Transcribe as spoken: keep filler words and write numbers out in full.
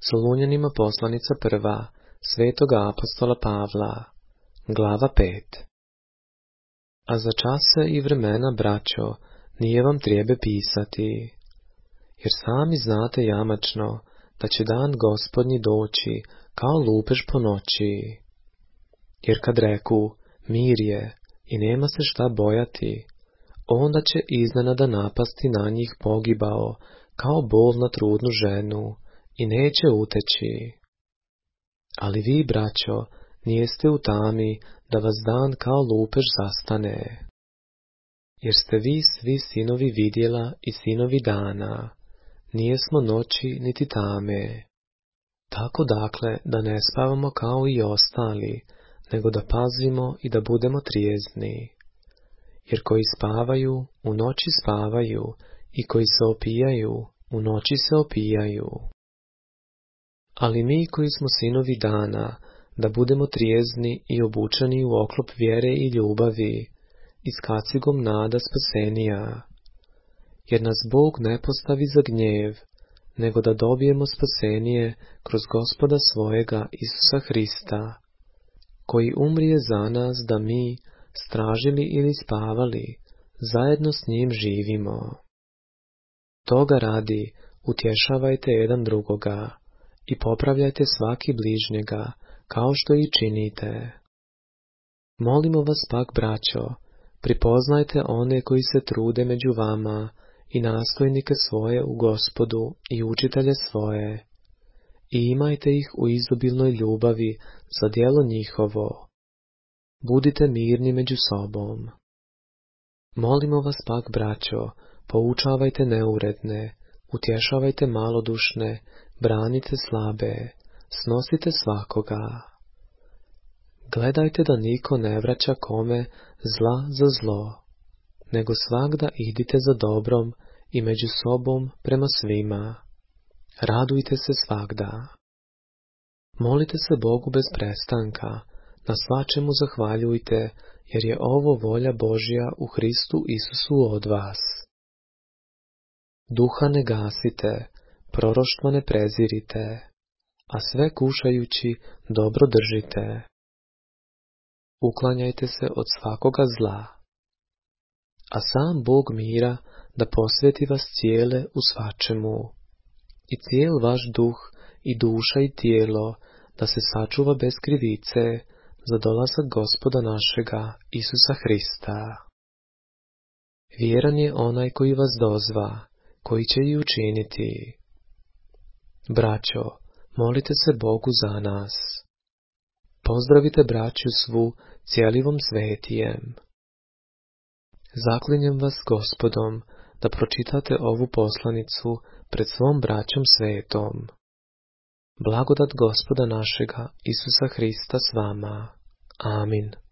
Solunjanima poslanica prva, svetoga apostola Pavla, glava pet. A za čase i vremena, braćo, nije vam trijebe pisati, jer sami znate jamačno da će dan Gospodnji doći kao lupež po noći. Jer kad reku, mir je i nema se šta bojati, onda će iznenada napasti na njih pogibao kao bol na trudnu ženu i neće uteći. Ali vi, braćo, nijeste u tami da vas dan kao lupež zastane. Jer ste vi svi sinovi vidjela i sinovi dana, nijesmo noći niti tame. Tako dakle da ne spavamo kao i ostali, nego da pazimo i da budemo trijezni. Jer koji spavaju, u noći spavaju, i koji se opijaju, u noći se opijaju. Ali mi koji smo sinovi dana, da budemo trijezni i obučeni u oklop vjere i ljubavi, i s kacigom nada spasenija. Jer nas Bog ne postavi za gnjev, nego da dobijemo spasenije kroz Gospoda svojega Isusa Hrista, koji umrije za nas da mi, stražili ili spavali, zajedno s njim živimo. Toga radi, utješavajte jedan drugoga i popravljajte svaki bližnjega, kao što i činite. Molimo vas pak, braćo, pripoznajte one koji se trude među vama i nastojnike svoje u Gospodu i učitelje svoje, i imajte ih u izobilnoj ljubavi za djelo njihovo. Budite mirni među sobom. Molimo vas pak, braćo, poučavajte neuredne, utješavajte malodušne, branite slabe, snosite svakoga. Gledajte da niko ne vraća kome zla za zlo, nego svagda idite za dobrom i među sobom prema svima. Radujte se svagda. Molite se Bogu bez prestanka, na svačemu zahvaljujte, jer je ovo volja Božja u Hristu Isusu od vas. Duha ne gasite, proroštva ne prezirite, a sve kušajući dobro držite. Uklanjajte se od svakoga zla. A sam Bog mira da posveti vas cijele u svačemu, i cijel vaš duh i duša i tijelo da se sačuva bez krivice za dolazak Gospoda našega Isusa Hrista. Vjeran je onaj koji vas dozva, koji će i učiniti. Braćo, molite se Bogu za nas. Pozdravite braću svu cijelivom svetijem. Zaklinjem vas Gospodom da pročitate ovu poslanicu pred svom braćom svetom. Blagodat Gospoda našega Isusa Hrista s vama. Amin.